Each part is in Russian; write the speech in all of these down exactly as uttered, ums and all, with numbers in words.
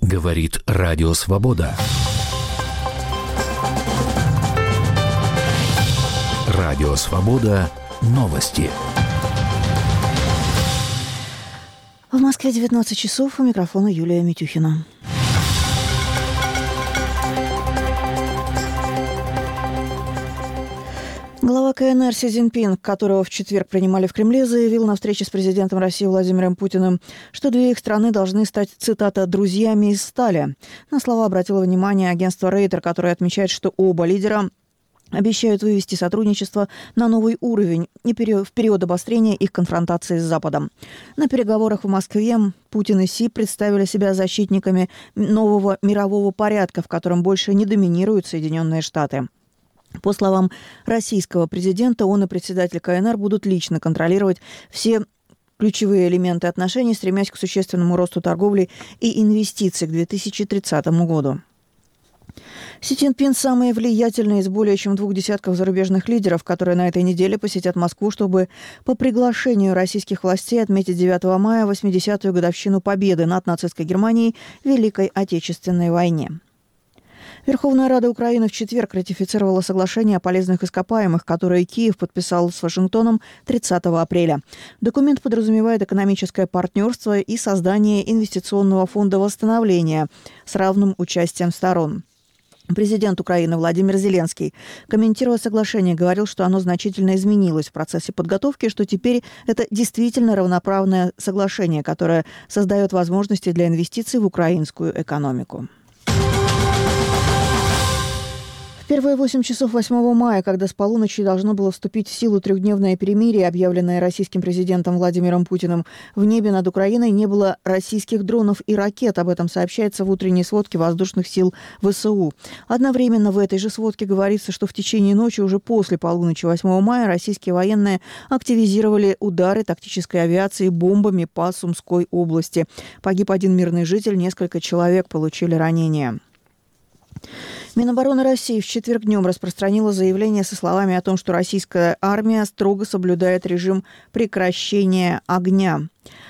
Говорит Радио Свобода. Радио Свобода. Новости. В Москве девятнадцать часов. У микрофона Юлия Митюхина. Глава ка эн эр Си Цзиньпин, которого в четверг принимали в Кремле, заявил на встрече с президентом России Владимиром Путиным, что две их страны должны стать, цитата, «друзьями из стали». На слова обратило внимание агентство Рейтер, которое отмечает, что оба лидера обещают вывести сотрудничество на новый уровень и в период обострения их конфронтации с Западом. На переговорах в Москве Путин и Си представили себя защитниками нового мирового порядка, в котором больше не доминируют Соединенные Штаты. По словам российского президента, он и председатель ка эн эр будут лично контролировать все ключевые элементы отношений, стремясь к существенному росту торговли и инвестиций к две тысячи тридцатому году. Си Цзиньпин – самый влиятельный из более чем двух десятков зарубежных лидеров, которые на этой неделе посетят Москву, чтобы по приглашению российских властей отметить девятого мая восьмидесятую годовщину победы над нацистской Германией в Великой Отечественной войне. Верховная Рада Украины в четверг ратифицировала соглашение о полезных ископаемых, которое Киев подписал с Вашингтоном тридцатого апреля. Документ подразумевает экономическое партнерство и создание инвестиционного фонда восстановления с равным участием сторон. Президент Украины Владимир Зеленский, комментируя соглашение, говорил, что оно значительно изменилось в процессе подготовки, что теперь это действительно равноправное соглашение, которое создает возможности для инвестиций в украинскую экономику. В первые восемь часов восьмого мая, когда с полуночи должно было вступить в силу трехдневное перемирие, объявленное российским президентом Владимиром Путиным, в небе над Украиной не было российских дронов и ракет. Об этом сообщается в утренней сводке воздушных сил вэ эс у. Одновременно в этой же сводке говорится, что в течение ночи, уже после полуночи восьмого мая, российские военные активизировали удары тактической авиации бомбами по Сумской области. Погиб один мирный житель, несколько человек получили ранения. Минобороны России в четверг днем распространила заявление со словами о том, что российская армия строго соблюдает режим прекращения огня.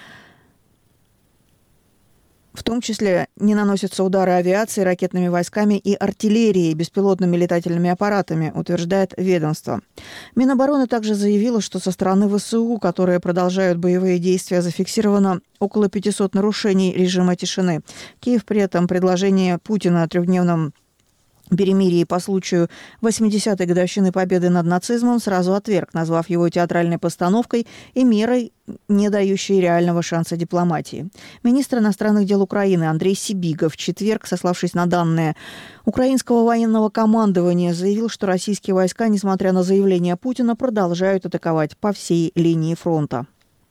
В том числе не наносятся удары авиации, ракетными войсками и артиллерией, беспилотными летательными аппаратами, утверждает ведомство. Минобороны также заявило, что со стороны вэ эс у, которые продолжают боевые действия, зафиксировано около пятисот нарушений режима тишины. Киев при этом предложение Путина о трехдневном перемирии по случаю восьмидесятой годовщины победы над нацизмом сразу отверг, назвав его театральной постановкой и мерой, не дающей реального шанса дипломатии. Министр иностранных дел Украины Андрей Сибига в четверг, сославшись на данные украинского военного командования, заявил, что российские войска, несмотря на заявления Путина, продолжают атаковать по всей линии фронта.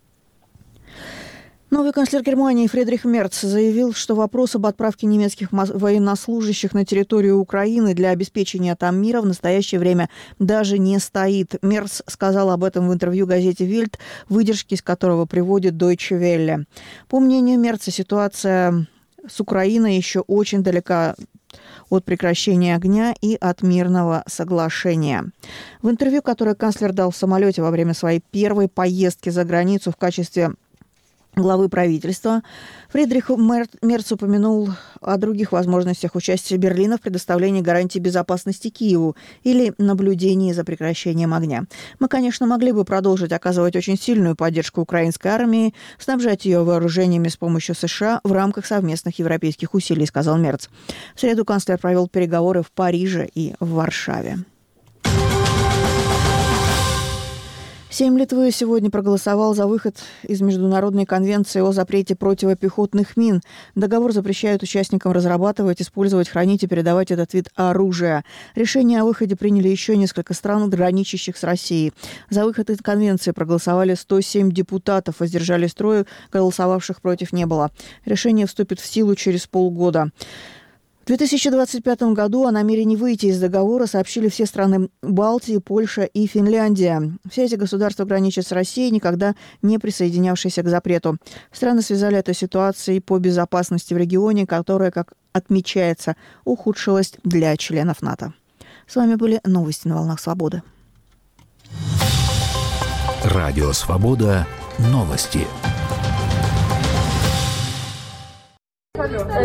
Новый канцлер Германии Фридрих Мерц заявил, что вопрос об отправке немецких военнослужащих на территорию Украины для обеспечения там мира в настоящее время даже не стоит. Мерц сказал об этом в интервью газете «Вильд», выдержки из которого приводит Deutsche Welle. По мнению Мерца, ситуация с Украиной еще очень далека от прекращения огня и от мирного соглашения. В интервью, которое канцлер дал в самолете во время своей первой поездки за границу в качестве главы правительства, Фридрих Мерц упомянул о других возможностях участия Берлина в предоставлении гарантий безопасности Киеву или наблюдении за прекращением огня. Мы, конечно, могли бы продолжить оказывать очень сильную поддержку украинской армии, снабжать ее вооружениями с помощью США в рамках совместных европейских усилий, сказал Мерц. В среду канцлер провел переговоры в Париже и в Варшаве. Сейм Литвы сегодня проголосовал за выход из Международной конвенции о запрете противопехотных мин. Договор запрещает участникам разрабатывать, использовать, хранить и передавать этот вид оружия. Решение о выходе приняли еще несколько стран, граничащих с Россией. За выход из конвенции проголосовали сто семь депутатов, воздержались трое, голосовавших против не было. Решение вступит в силу через полгода. В две тысячи двадцать пятом году о намерении выйти из договора сообщили все страны Балтии, Польша и Финляндия. Все эти государства граничат с Россией, никогда не присоединявшейся к запрету. Страны связали это с ситуацией по безопасности в регионе, которая, как отмечается, ухудшилась для членов НАТО. С вами были новости на волнах Свободы. Радио Свобода. Новости.